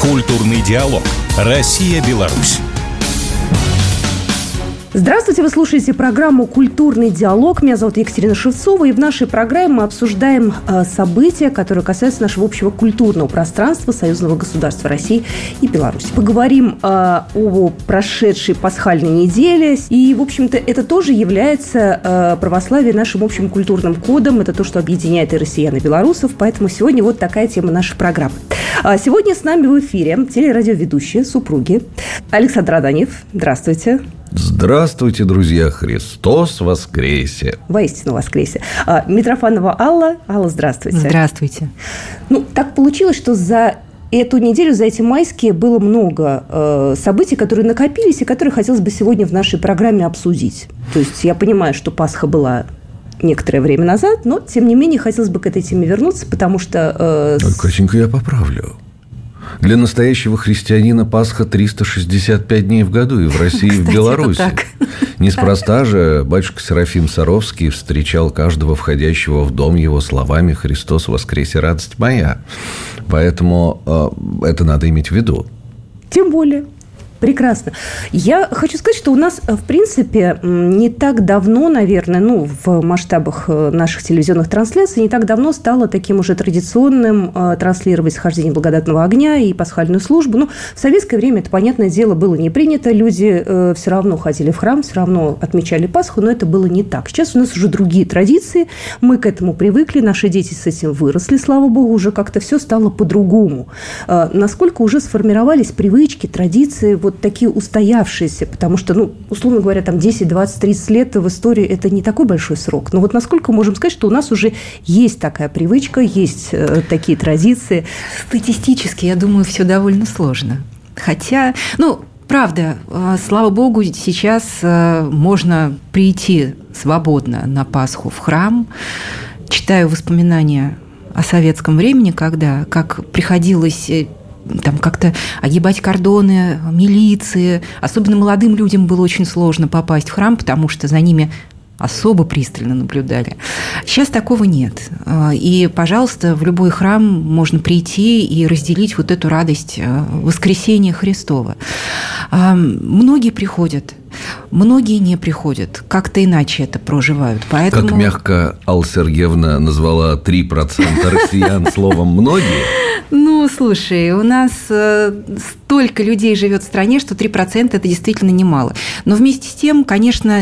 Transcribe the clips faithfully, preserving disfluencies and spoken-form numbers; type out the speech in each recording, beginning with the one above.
Культурный диалог. Россия-Беларусь. Здравствуйте, вы слушаете программу «Культурный диалог». Меня зовут Екатерина Шевцова, и в нашей программе мы обсуждаем э, события, которые касаются нашего общего культурного пространства союзного государства России и Беларуси. Поговорим э, о прошедшей пасхальной неделе, и, в общем-то, это тоже является э, православие нашим общим культурным кодом. Это то, что объединяет и россиян, и белорусов, поэтому сегодня вот такая тема нашей программы. А сегодня с нами в эфире телерадиоведущие, супруги. Александр Аданьев, здравствуйте. Здравствуйте, друзья! Христос воскресе! Воистину воскресе. А, Митрофанова Алла. Алла, здравствуйте. Здравствуйте. Ну, так получилось, что за эту неделю, за эти майские было много э, событий, которые накопились и которые хотелось бы сегодня в нашей программе обсудить. То есть я понимаю, что Пасха была некоторое время назад, но, тем не менее, хотелось бы к этой теме вернуться, потому что... Э, с... Катенька, я поправлю. Для настоящего христианина Пасха триста шестьдесят пять дней в году и в России, и в Беларуси. Неспроста же батюшка Серафим Саровский встречал каждого входящего в дом его словами «Христос воскресе, радость моя». Поэтому э, это надо иметь в виду. Тем более. Прекрасно. Я хочу сказать, что у нас, в принципе, не так давно, наверное, ну, в масштабах наших телевизионных трансляций, не так давно стало таким уже традиционным э, транслировать схождение благодатного огня и пасхальную службу. Ну, в советское время это, понятное дело, было не принято. Люди э, все равно ходили в храм, все равно отмечали Пасху, но это было не так. Сейчас у нас уже другие традиции, мы к этому привыкли, наши дети с этим выросли, слава богу, уже как-то все стало по-другому. Э, насколько уже сформировались привычки, традиции, вот такие устоявшиеся, потому что, ну, условно говоря, там десять, двадцать, тридцать лет в истории это не такой большой срок. Но вот насколько можем сказать, что у нас уже есть такая привычка, есть э, такие традиции? Статистически, я думаю, все довольно сложно. Хотя, ну, правда, слава богу, сейчас можно прийти свободно на Пасху в храм. Читаю воспоминания о советском времени, когда, как приходилось там как-то огибать кордоны, милиции. Особенно молодым людям было очень сложно попасть в храм, потому что за ними особо пристально наблюдали. Сейчас такого нет. И, пожалуйста, в любой храм можно прийти и разделить вот эту радость воскресения Христова. Многие приходят, многие не приходят, как-то иначе это проживают. Поэтому... Как мягко Алла Сергеевна назвала три процента россиян словом «многие». Ну, слушай, у нас столько людей живет в стране, что три процента – это действительно немало. Но вместе с тем, конечно,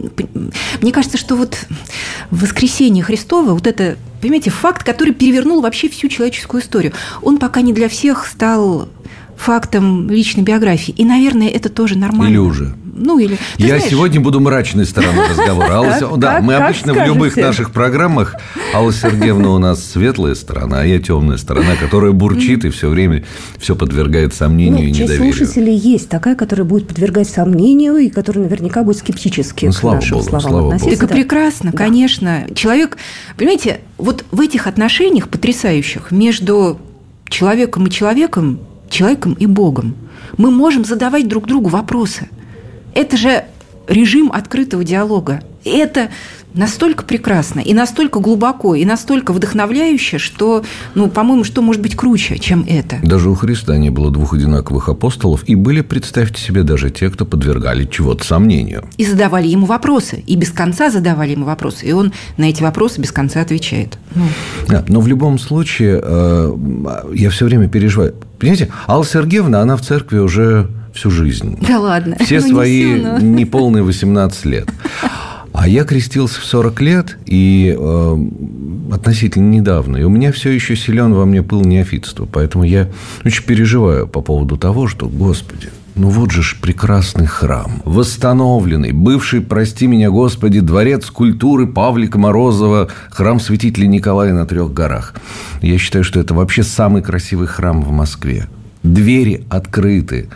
мне кажется, что вот воскресение Христова, вот это, понимаете, факт, который перевернул вообще всю человеческую историю, он пока не для всех стал фактом личной биографии. И, наверное, это тоже нормально. Или уже. Ну, или, я знаешь... сегодня буду мрачной стороной разговора. Алла... Да, мы обычно в любых наших программах Алла Сергеевна у нас светлая сторона, а я темная сторона, которая бурчит и все время все подвергает сомнению ну, и недоверию. Часть слушателей есть такая, которая будет подвергать сомнению и которая наверняка будет скептически ну, к нашим Богу, словам слава относиться. Так и прекрасно, да. Конечно. Человек, понимаете, вот в этих отношениях потрясающих между человеком и человеком, человеком и Богом мы можем задавать друг другу вопросы. Это же режим открытого диалога. И это настолько прекрасно, и настолько глубоко, и настолько вдохновляюще, что, ну, по-моему, что может быть круче, чем это? Даже у Христа не было двух одинаковых апостолов, и были, представьте себе, даже те, кто подвергали чего-то сомнению. И задавали ему вопросы, и без конца задавали ему вопросы, и он на эти вопросы без конца отвечает. Ну. Да, но в любом случае, э, я все время переживаю. Понимаете, Алла Сергеевна, она в церкви уже всю жизнь. Да ладно. Все ну, свои не всю, но... неполные восемнадцать лет. А я крестился в сорок лет, и э, относительно недавно. И у меня все еще силен во мне пыл неофитства. Поэтому я очень переживаю по поводу того, что, Господи, ну вот же ж прекрасный храм, восстановленный, бывший, прости меня, Господи, дворец культуры Павлика Морозова, храм святителя Николая на Трех горах. Я считаю, что это вообще самый красивый храм в Москве. Двери открыты.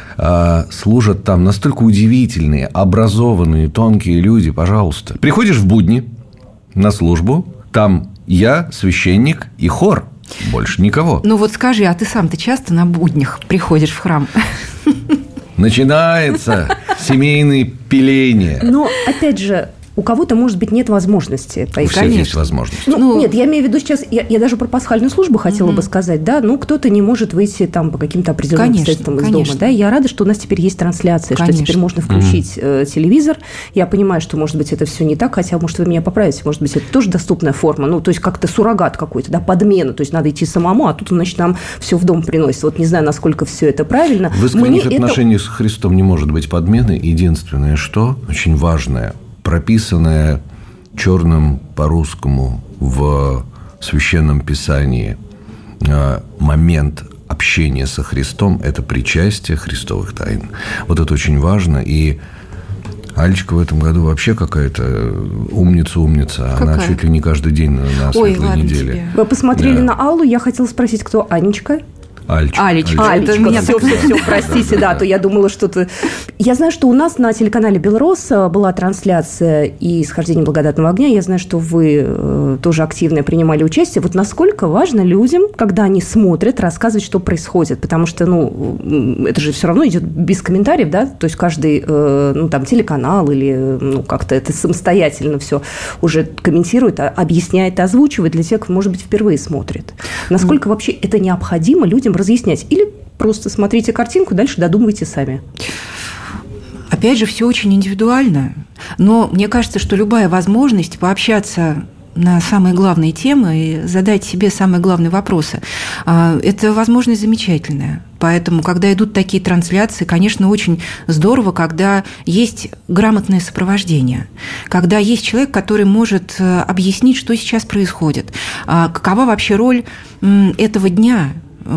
Служат там настолько удивительные, образованные, тонкие люди, пожалуйста. Приходишь в будни на службу, там я, священник и хор, больше никого. Ну вот скажи, а ты сам-то часто на буднях приходишь в храм? Начинается семейное пиление. Но, опять же, у кого-то, может быть, нет возможности пойти. У всех Конечно. есть возможность. Ну, Ну, нет, я имею в виду сейчас, я, я даже про пасхальную службу хотела Мгм. бы сказать, да, ну, кто-то не может выйти там по каким-то определенным Конечно, обстоятельствам из конечно. дома, да, я рада, что у нас теперь есть трансляция, что Конечно. теперь можно включить э, телевизор, я понимаю, что, может быть, это все не так, хотя, может, вы меня поправите, может быть, это тоже доступная форма, ну, то есть как-то суррогат какой-то, да, подмена, то есть надо идти самому, а тут, значит, нам все в дом приносит, вот не знаю, насколько все это правильно. В искренних Мне это- отношениях с Христом не может быть подмены. Единственное, что очень важное, прописанное черным по русскому в Священном Писании э, момент общения со Христом – это причастие Христовых тайн. Вот это очень важно. И Алечка в этом году вообще какая-то умница-умница. Она Какая? чуть ли не каждый день на, на Ой, Светлой ладно неделе. тебе. Вы посмотрели Да. на Аллу, я хотела спросить, кто Анечка? Алечка. Алечка. Алечка. Это Алечка, меня все, так все, все, зовут. простите, Да, да, да, то я думала, что-то... Я знаю, что у нас на телеканале «Белрос» была трансляция и «Исхождение благодатного огня». Я знаю, что вы э, тоже активно принимали участие. Вот насколько важно людям, когда они смотрят, рассказывать, что происходит? Потому что, ну, м, это же все равно идет без комментариев, да? То есть каждый, э, ну, там, телеканал или, э, ну, как-то это самостоятельно все уже комментирует, а- объясняет, озвучивает для тех, кто, может быть, впервые смотрит. Насколько вообще это необходимо людям разъяснять? Или просто смотрите картинку, дальше додумывайте сами? Опять же, все очень индивидуально, но мне кажется, что любая возможность пообщаться на самые главные темы и задать себе самые главные вопросы, это возможность замечательная. Поэтому, когда идут такие трансляции, конечно, очень здорово, когда есть грамотное сопровождение, когда есть человек, который может объяснить, что сейчас происходит, какова вообще роль этого дня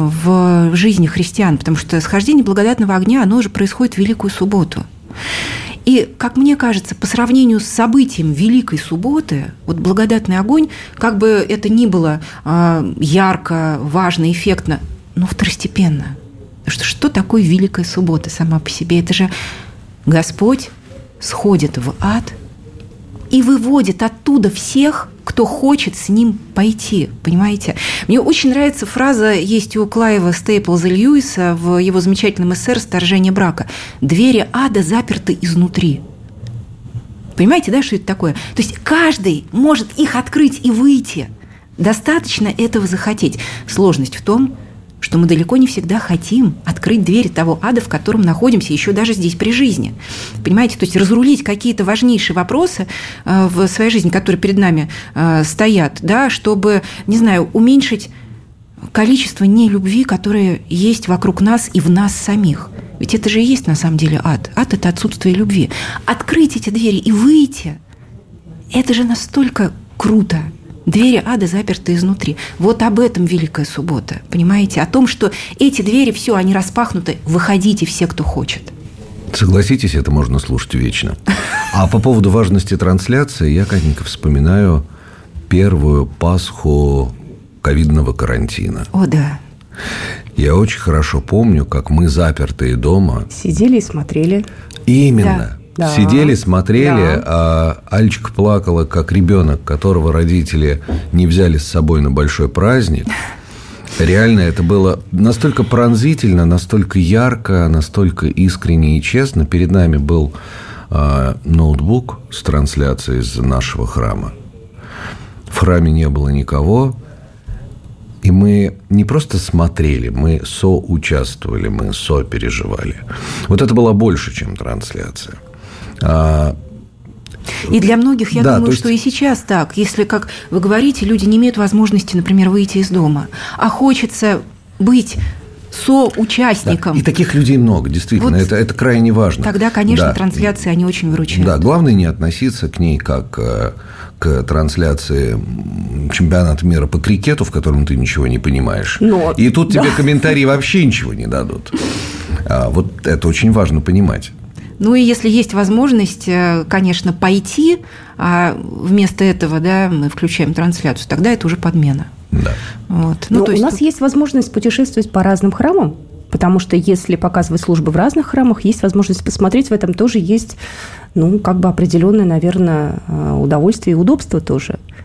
в жизни христиан, потому что схождение благодатного огня, оно же происходит в Великую Субботу. И, как мне кажется, по сравнению с событием Великой Субботы, вот благодатный огонь, как бы это ни было ярко, важно, эффектно, но второстепенно. Потому что что такое Великая Суббота сама по себе? Это же Господь сходит в ад и выводит оттуда всех, кто хочет с ним пойти, понимаете? Мне очень нравится фраза, есть у Клайва Стейплза Льюиса в его замечательном эссе «Расторжение брака». «Двери ада заперты изнутри». Понимаете, да, что это такое? То есть каждый может их открыть и выйти. Достаточно этого захотеть. Сложность в том, что мы далеко не всегда хотим открыть двери того ада, в котором находимся, еще даже здесь при жизни. Понимаете, то есть разрулить какие-то важнейшие вопросы в своей жизни, которые перед нами стоят, да, чтобы, не знаю, уменьшить количество нелюбви, которое есть вокруг нас и в нас самих. Ведь это же и есть на самом деле ад. Ад – это отсутствие любви. Открыть эти двери и выйти – это же настолько круто. Двери ада заперты изнутри. Вот об этом Великая Суббота. Понимаете? О том, что эти двери, все, они распахнуты. Выходите все, кто хочет. Согласитесь, это можно слушать вечно. А по поводу важности трансляции, я, Катенька, вспоминаю первую Пасху ковидного карантина. О, да. Я очень хорошо помню, как мы, запертые дома... Сидели и смотрели. Именно. Да. Сидели, смотрели, Да. а Альчика плакала, как ребенок, которого родители не взяли с собой на большой праздник. Реально это было настолько пронзительно, настолько ярко, настолько искренне и честно. Перед нами был а, ноутбук с трансляцией из нашего храма. В храме не было никого. И мы не просто смотрели, мы соучаствовали, мы сопереживали. Вот это было больше, чем трансляция. А... И для многих, я Да, думаю, есть... что и сейчас так. Если, как вы говорите, люди не имеют возможности, например, выйти из дома, а хочется быть соучастником. Да. И таких людей много, действительно. Вот это, это крайне важно. Тогда, конечно, да. трансляции, они очень выручают. Да, главное не относиться к ней как к трансляции чемпионата мира по крикету, в котором ты ничего не понимаешь. Но... И тут да. тебе комментарии вообще ничего не дадут. А вот это очень важно понимать. Ну и если есть возможность, конечно, пойти, а вместо этого, да, мы включаем трансляцию, тогда это уже подмена. Да. Вот. Ну, Но то у есть нас тут... есть возможность путешествовать по разным храмам, потому что если показывать службы в разных храмах, есть возможность посмотреть, в этом тоже есть, ну, как бы определенное, наверное, удовольствие и удобство тоже.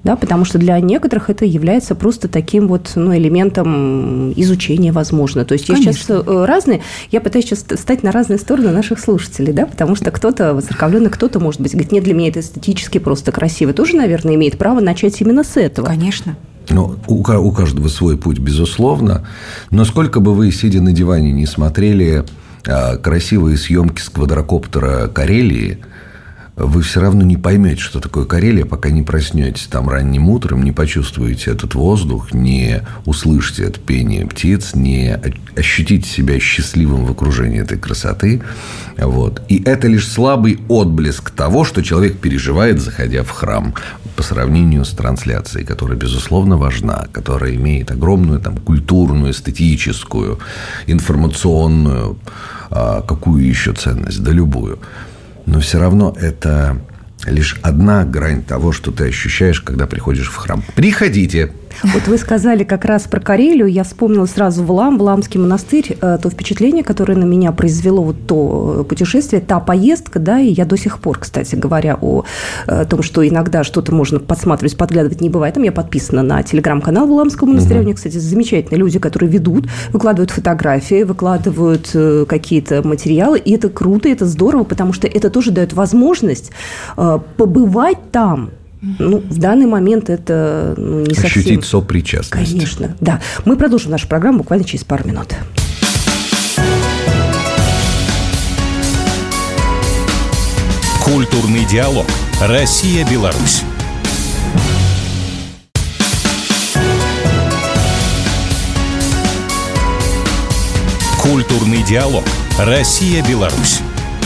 Да, потому что для некоторых это является просто таким вот, ну, элементом изучения, возможно. То есть есть сейчас разные... Я пытаюсь сейчас стать на разные стороны наших слушателей, да, потому что кто-то воцерковленный, кто-то, может быть, говорит, нет, для меня это эстетически просто красиво. Тоже, наверное, имеет право начать именно с этого. Конечно. Ну, у, у каждого свой путь, безусловно. Но сколько бы вы, сидя на диване, не смотрели а, красивые съемки с квадрокоптера Карелии, вы все равно не поймете, что такое Карелия, пока не проснетесь там ранним утром, не почувствуете этот воздух, не услышите это пение птиц, не ощутите себя счастливым в окружении этой красоты. Вот. И это лишь слабый отблеск того, что человек переживает, заходя в храм, по сравнению с трансляцией, которая, безусловно, важна, которая имеет огромную там, культурную, эстетическую, информационную, а, какую еще ценность, да любую. Но все равно это лишь одна грань того, что ты ощущаешь, когда приходишь в храм. Приходите! Вот вы сказали как раз про Карелию, я вспомнила сразу Валаам, Валаамский монастырь, то впечатление, которое на меня произвело вот то путешествие, та поездка, да, и я до сих пор, кстати говоря, о том, что иногда что-то можно подсматривать, подглядывать, не бывает. Там я подписана на телеграм-канал Валаамского монастыря, угу. У них, кстати, замечательные люди, которые ведут, выкладывают фотографии, выкладывают какие-то материалы, и это круто, это здорово, потому что это тоже дает возможность побывать там. Ну, в данный момент это ну, не совсем... Ощутить сопричастность. Конечно, да. Мы продолжим нашу программу буквально через пару минут. Культурный диалог. Россия-Беларусь. Культурный диалог. Россия-Беларусь.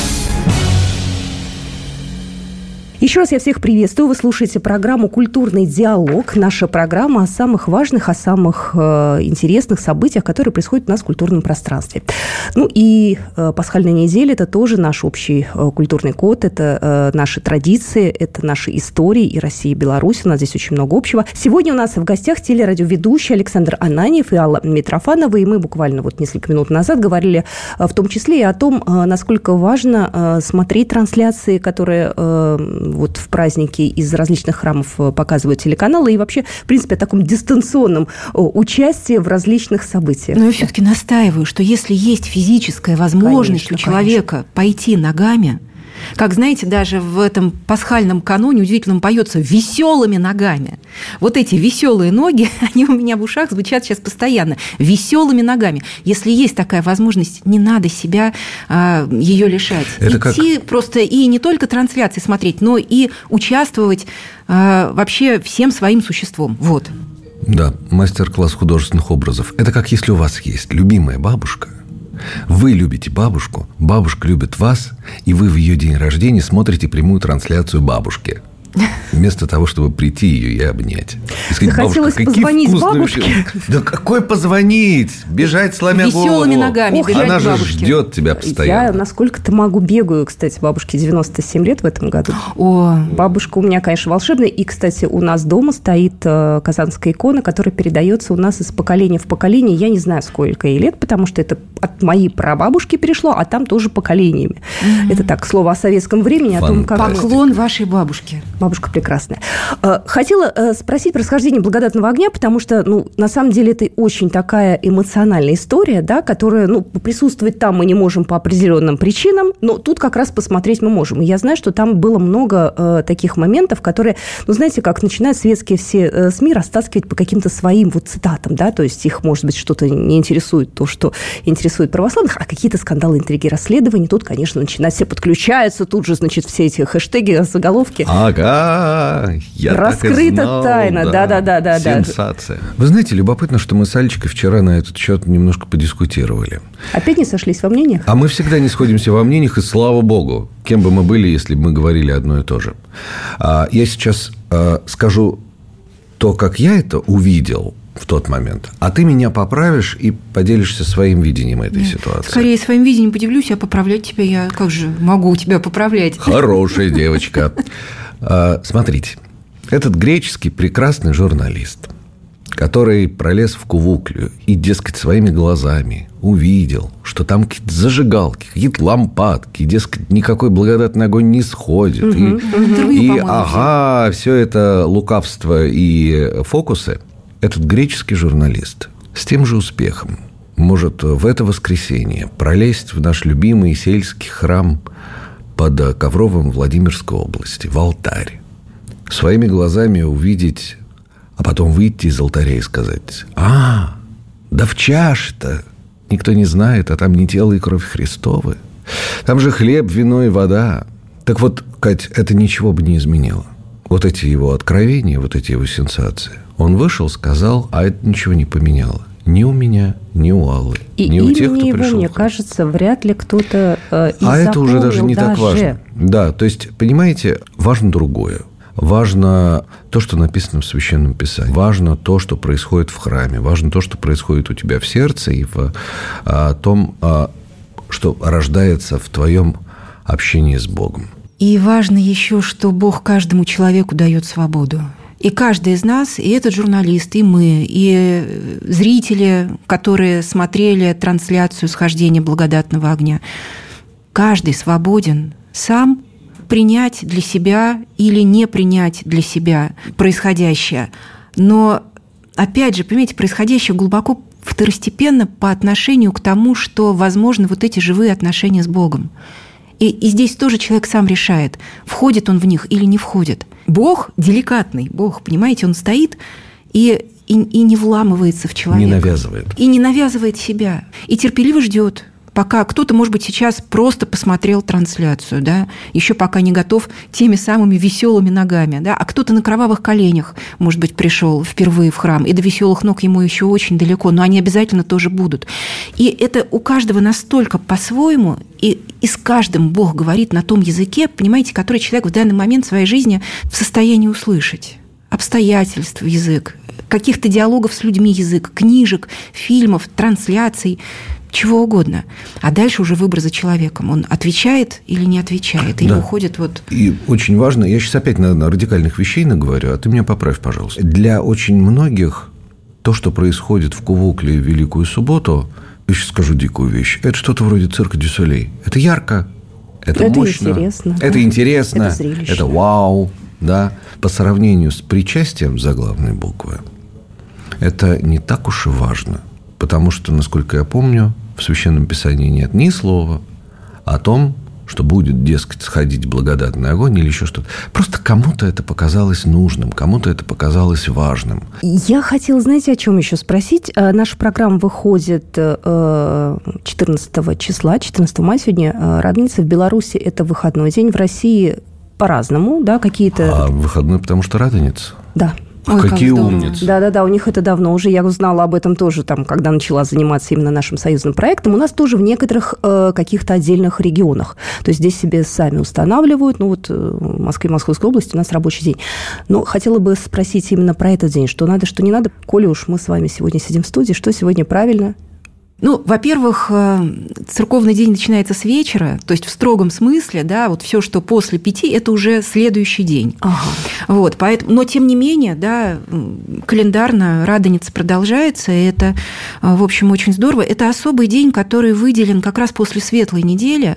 Еще раз я всех приветствую. Вы слушаете программу «Культурный диалог». Наша программа о самых важных, о самых э, интересных событиях, которые происходят у нас в культурном пространстве. Ну и э, пасхальная неделя – это тоже наш общий э, культурный код, это э, наши традиции, это наши истории и Россия, и Беларусь. У нас здесь очень много общего. Сегодня у нас в гостях телерадиоведущий Александр Ананьев и Алла Митрофанова. И мы буквально вот несколько минут назад говорили э, в том числе и о том, э, насколько важно э, смотреть трансляции, которые... Э, вот в праздники из различных храмов показывают телеканалы, и вообще, в принципе, о таком дистанционном участии в различных событиях. Но я все-таки настаиваю, что если есть физическая возможность конечно, у человека конечно. пойти ногами, как, знаете, даже в этом пасхальном каноне удивительно поется «веселыми ногами». Вот эти веселые ноги, они у меня в ушах звучат сейчас постоянно. Веселыми ногами. Если есть такая возможность, не надо себя а, ее лишать. Это Идти как... просто и не только трансляции смотреть, но и участвовать а, вообще всем своим существом. Вот. Да, мастер-класс художественных образов. Это как если у вас есть любимая бабушка, вы любите бабушку, бабушка любит вас, и вы в ее день рождения смотрите прямую трансляцию бабушки. Вместо того, чтобы прийти ее и обнять. И сказать, захотелось позвонить бабушке. Да какой позвонить? Бежать, сломя голову. Веселыми ногами бежать Она же бабушке. ждет тебя постоянно. Я насколько-то могу бегаю, кстати, бабушке девяносто семь лет в этом году. О. Бабушка у меня, конечно, волшебная. И, кстати, у нас дома стоит казанская икона, которая передается у нас из поколения в поколение. Я не знаю, сколько ей лет, потому что это от моей прабабушки перешло, а там тоже поколениями. Mm-hmm. Это так, слово о советском времени, о том, как... Поклон вашей бабушке. Бабушка прекрасная. Хотела спросить про расхождение благодатного огня, потому что, ну, на самом деле, это очень такая эмоциональная история, да, которая, ну, присутствовать там мы не можем по определенным причинам, но тут как раз посмотреть мы можем. И я знаю, что там было много э, таких моментов, которые, ну, знаете, как начинают светские все э, СМИ растаскивать по каким-то своим вот цитатам, да, то есть их, может быть, что-то не интересует, то, что интересует православных, а какие-то скандалы, интриги, расследования, тут, конечно, начинают, все подключаются, тут же, значит, все эти хэштеги, заголовки. Ага, я раскрыта так и знал, тайна, да-да-да. Сенсация. Вы знаете, любопытно, что мы с Алечкой вчера на этот счет немножко подискутировали. Опять не сошлись во мнениях? А мы всегда не сходимся во мнениях, и слава богу, кем бы мы были, если бы мы говорили одно и то же. Я сейчас скажу то, как я это увидел в тот момент, а ты меня поправишь и поделишься своим видением этой Нет, ситуации. Скорее, своим видением поделюсь, а поправлять тебя я как же могу тебя поправлять? Хорошая девочка. Смотрите, этот греческий прекрасный журналист который пролез в Кувуклю и, дескать, своими глазами увидел, что там какие-то зажигалки, какие-то лампадки, дескать, никакой благодатный огонь не сходит. Угу, и, угу. и, и ага, все это лукавство и фокусы. Этот греческий журналист с тем же успехом может в это воскресенье пролезть в наш любимый сельский храм под Ковровым Владимирской области, в алтарь, своими глазами увидеть, а потом выйти из алтаря и сказать: «А, да в чаше-то никто не знает, а там не тело и кровь Христовы. Там же хлеб, вино и вода». Так вот, Кать, это ничего бы не изменило. Вот эти его откровения, вот эти его сенсации. Он вышел, сказал, а это ничего не поменяло. Ни у меня, ни у Аллы, и ни у тех, кто его, пришел. Мне кажется, вряд ли кто-то э, и А это уже даже не даже. так важно. Да, то есть, понимаете, важно другое. Важно то, что написано в Священном Писании. Важно то, что происходит в храме. Важно то, что происходит у тебя в сердце и в а, том, а, что рождается в твоем общении с Богом. И важно еще, что Бог каждому человеку дает свободу. И каждый из нас, и этот журналист, и мы, и зрители, которые смотрели трансляцию схождения благодатного огня, каждый свободен сам принять для себя или не принять для себя происходящее. Но, опять же, понимаете, происходящее глубоко второстепенно по отношению к тому, что возможны вот эти живые отношения с Богом. И, и здесь тоже человек сам решает, входит он в них или не входит. Бог деликатный, Бог, понимаете, он стоит и, и, и не вламывается в человека. Не навязывает. И не навязывает себя. И терпеливо ждет, пока кто-то, может быть, сейчас просто посмотрел трансляцию, да, еще пока не готов теми самыми веселыми ногами, да, а кто-то на кровавых коленях, может быть, пришел впервые в храм, и до веселых ног ему еще очень далеко, но они обязательно тоже будут. И это у каждого настолько по-своему, и, и с каждым Бог говорит на том языке, понимаете, который человек в данный момент в своей жизни в состоянии услышать. Обстоятельств язык, каких-то диалогов с людьми язык, книжек, фильмов, трансляций, чего угодно. А дальше уже выбор за человеком. Он отвечает или не отвечает, или да. уходит вот... И очень важно, я сейчас опять на, на радикальных вещей наговорю, а ты меня поправь, пожалуйста. Для очень многих то, что происходит в Кувукле в Великую Субботу, я сейчас скажу дикую вещь, это что-то вроде цирка дю Солей. Это ярко, это, это мощно, интересно, это да. интересно, это зрелищно. Это вау, да. По сравнению с причастием заглавной буквы, это не так уж и важно. Потому что, насколько я помню, в Священном Писании нет ни слова о том, что будет, дескать, сходить благодатный огонь или еще что-то. Просто кому-то это показалось нужным, кому-то это показалось важным. Я хотела, знаете, о чем еще спросить? Наша программа выходит четырнадцатого числа, четырнадцатого мая сегодня. Радоница в Беларуси – это выходной день, в России по-разному, да, какие-то... А выходной, потому что Радоница? Да. Ой, какие умницы. Да-да-да, у них это давно уже. Я узнала об этом тоже, там, когда начала заниматься именно нашим союзным проектом. У нас тоже в некоторых э, каких-то отдельных регионах. То есть здесь себе сами устанавливают. Ну вот в Москве и Московской области у нас рабочий день. Но хотела бы спросить именно про этот день. Что надо, что не надо. Коли уж мы с вами сегодня сидим в студии, что сегодня правильно? Ну, во-первых, церковный день начинается с вечера, то есть в строгом смысле, да, вот все, что после пяти, это уже следующий день. Ага. Вот, поэтому, но тем не менее, да, календарно Радоница продолжается, и это, в общем, очень здорово. Это особый день, который выделен как раз после Светлой недели,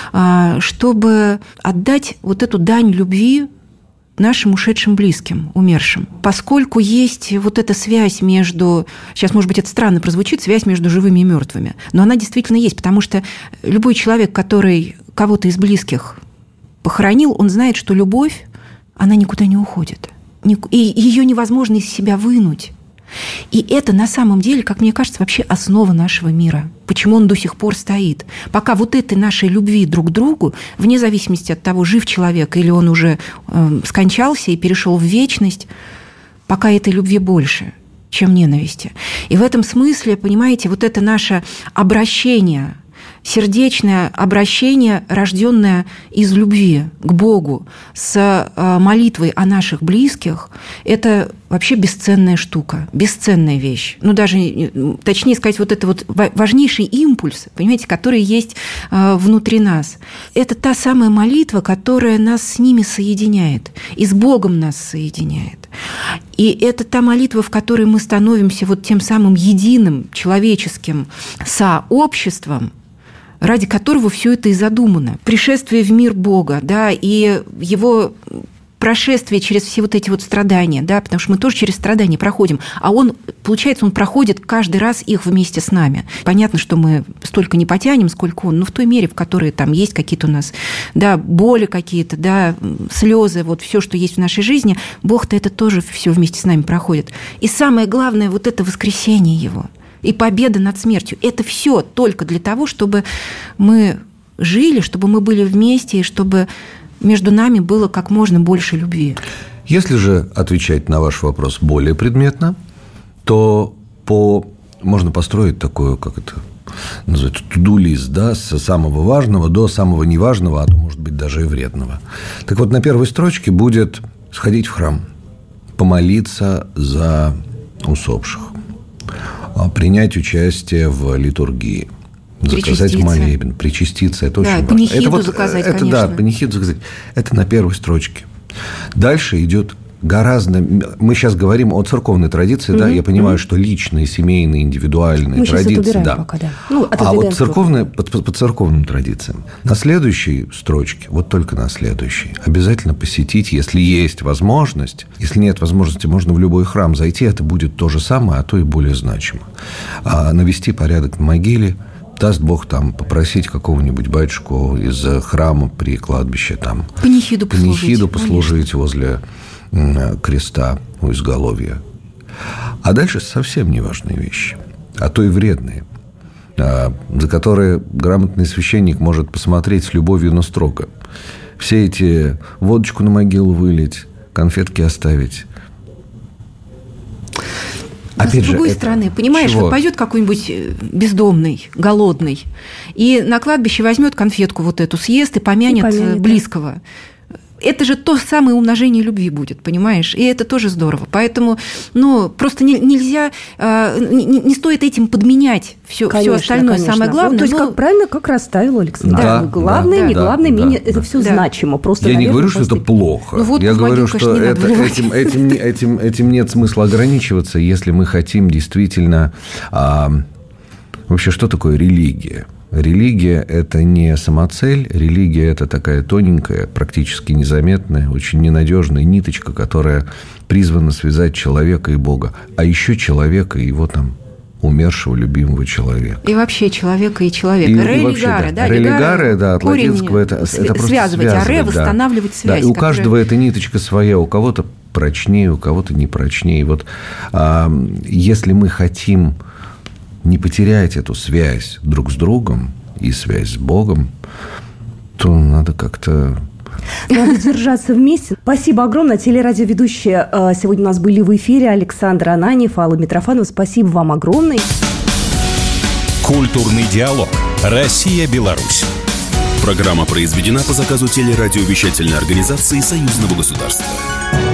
чтобы отдать вот эту дань любви нашим ушедшим близким, умершим. Поскольку есть вот эта связь между... Сейчас, может быть, это странно прозвучит, связь между живыми и мертвыми. Но она действительно есть, потому что любой человек, который кого-то из близких похоронил, он знает, что любовь, она никуда не уходит. И ее невозможно из себя вынуть. И это на самом деле, как мне кажется, вообще основа нашего мира. Почему он до сих пор стоит? Пока вот этой нашей любви друг к другу, вне зависимости от того, жив человек или он уже э, скончался и перешел в вечность, пока этой любви больше, чем ненависти. И в этом смысле, понимаете, вот это наше обращение сердечное обращение, рожденное из любви к Богу, с молитвой о наших близких, это вообще бесценная штука, бесценная вещь. Ну, даже, точнее сказать, вот это вот важнейший импульс, понимаете, который есть внутри нас. Это та самая молитва, которая нас с ними соединяет, и с Богом нас соединяет. И это та молитва, в которой мы становимся вот тем самым единым человеческим сообществом, ради которого все это и задумано. Пришествие в мир Бога, да, и его прошествие через все вот эти вот страдания, да, потому что мы тоже через страдания проходим, а он, получается, он проходит каждый раз их вместе с нами. Понятно, что мы столько не потянем, сколько он, но в той мере, в которой там есть какие-то у нас, да, боли какие-то, да, слезы, вот все, что есть в нашей жизни, Бог-то это тоже все вместе с нами проходит. И самое главное, вот это воскресение его и победа над смертью. Это все только для того, чтобы мы жили, чтобы мы были вместе, и чтобы между нами было как можно больше любви. Если же отвечать на ваш вопрос более предметно, то по... можно построить такое, как это называется, to-do-list, да, с самого важного до самого неважного, а то, может быть, даже и вредного. Так вот, на первой строчке будет сходить в храм, помолиться за усопших, принять участие в литургии, заказать молебен, причаститься. Это да, очень важно. Это вот, заказать, это, конечно. Да, панихиду заказать. Это на первой строчке. Дальше идет гораздо... Мы сейчас говорим о церковной традиции, mm-hmm. да, я понимаю, mm-hmm. что личные, семейные, индивидуальные Мы традиции, да. Пока, да. Ну, а вот церковные, по, по, по церковным традициям, на следующей строчке, вот только на следующей, обязательно посетить, если есть возможность. Если нет возможности, можно в любой храм зайти, это будет то же самое, а то и более значимо. А навести порядок на могиле, даст Бог там попросить какого-нибудь батюшку из храма при кладбище там панихиду послужить, панихиду послужить возле креста у изголовья. А дальше совсем неважные вещи, а то и вредные, за которые грамотный священник может посмотреть с любовью, но строго. Все эти водочку на могилу вылить, конфетки оставить. Но Опять с другой же, стороны, понимаешь, чего? Вот пойдет какой-нибудь бездомный, голодный, и на кладбище возьмет конфетку вот эту, съест и помянет, и помянет близкого. Да. Это же то самое умножение любви будет, понимаешь? И это тоже здорово. Поэтому, ну, просто не, нельзя, не, не стоит этим подменять все, все остальное. Конечно. Самое главное. Ну, то есть, но... как правильно, как расставил Александр. Да, да, главное, да, не да, главное, да, менее, да, это да. все да. значимо. Просто, я наверное, не говорю, что после... это плохо. Ну, вот я говорю, могил, что конечно, это, этим, этим, этим, этим нет смысла ограничиваться, если мы хотим действительно... А, вообще, что такое религия? Религия – это не самоцель, религия – это такая тоненькая, практически незаметная, очень ненадежная ниточка, которая призвана связать человека и Бога, а еще человека и его там умершего любимого человека. И вообще человека и человека. И, религары, да. Религары, да, от латинского это, это просто связывать, а ре – восстанавливать связь. Да, и у которая... каждого эта ниточка своя, у кого-то прочнее, у кого-то не прочнее. Вот а, если мы хотим не потерять эту связь друг с другом и связь с Богом, то надо как-то... Надо держаться вместе. Спасибо огромное. Телерадиоведущие сегодня у нас были в эфире. Александр Ананьев, Алла Митрофанова. Спасибо вам огромное. Культурный диалог. Россия-Беларусь. Программа произведена по заказу телерадиовещательной организации Союзного государства.